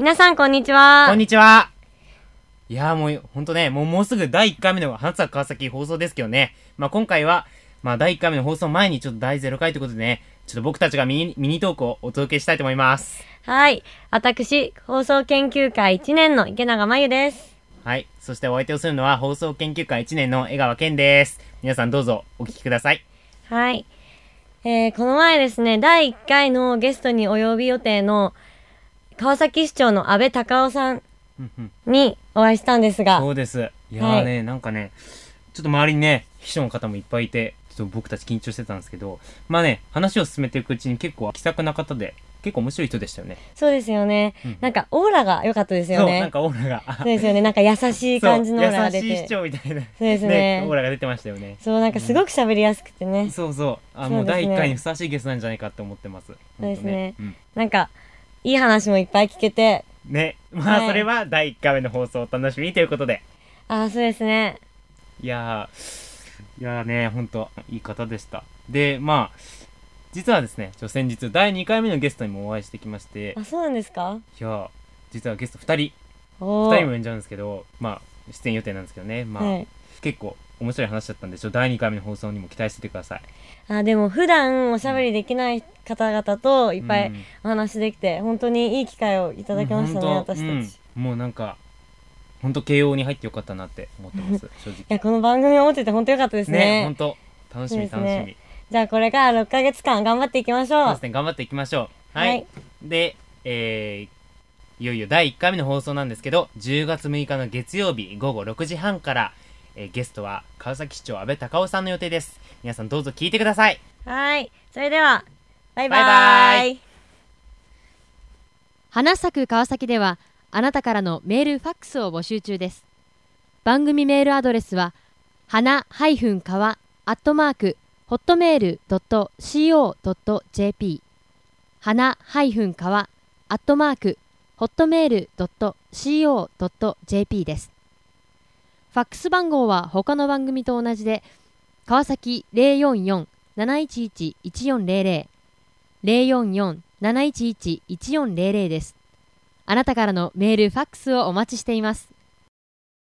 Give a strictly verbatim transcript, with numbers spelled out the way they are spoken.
皆さんこんにちは。 こんにちは。いやーもうほんとね、もうもうすぐだいいっかいめの花咲川崎放送ですけどね。まあ今回は、まあだいいっかいめの放送前にちょっとだいゼロかいということでね、ちょっと僕たちがミニ、ミニトークをお届けしたいと思います。 はい。私、放送研究会いちねんの池永真由です。 はい。そしてお相手をするのは放送研究会いちねんの江川健です。皆さんどうぞお聞きください。 はい。えー、この前ですね、だいいっかいのゲストにお呼び予定の川崎市長の安倍隆夫さんにお会いしたんですが。 そうです。いやーね、はい、なんかね、ちょっと周りにね、秘書の方もいっぱいいて、ちょっと僕たち緊張してたんですけど、まあね、話を進めていくうちに結構気さくな方で、結構面白い人でしたよね。 そうですよね。うん、なんかオーラが良かったですよね。 そう、なんかオーラが。 そうですよね。なんか優しい感じのオーラが出て。 優しい市長みたいな。 そうですね。 ね、オーラが出てましたよね。 そう、なんかすごく喋りやすくてね。 うん、そうそう。あ、もうだいいっかいにふさわしいゲストなんじゃないかって思ってます。そうですね。うん、なんか、いい話もいっぱい聞けて。 ね。まあ、はい、それはだいいっかいめの放送をお楽しみにということで。 ああ、そうですね。 いやー、いやーね、ほんと、いい方でした。で、まあ、実はですね、先日だいにかいめのゲストにもお会いしてきまして。 あ、そうなんですか？ いや実はゲストふたりふたりも呼んじゃうんですけど、まあ出演予定なんですけどね、まあ、はい、結構面白い話だったんで、ちょっとだいにかいめの放送にも期待しててください。 あ、でも普段おしゃべりできない方々といっぱいお話できて、うん、本当にいい機会をいただきましたね、うん、私たち、 うん、もうなんか本当慶応に入ってよかったなって思ってます正直。いや、この番組を持ってて本当よかったですね。 ね、本当楽しみ楽しみ、ね、 じゃあこれからろっかげつかん頑張っていきましょう。 そうですね、頑張っていきましょう。はい、はい、で、えー、いよいよだいいっかいめの放送なんですけど、じゅうがつむいかの月曜日ごごろくじはんから、えー、ゲストは川崎市長安倍隆夫さんの予定です。皆さんどうぞ聞いてください。 はい、それではバイバイ。バイバイ。 花咲く川崎ではあなたからのメールファックスを募集中です。番組メールアドレスは花川アットマークホットメールドットシーオードットジェーピー 花川アットマークホットメールドットシーオードットジェーピー です。ファックス番号は他の番組と同じで、川崎 ゼロよんよん なないちいち いちよんゼロゼロ ゼロよんよん なないちいち いちよんゼロゼロです。あなたからのメールファックスをお待ちしています。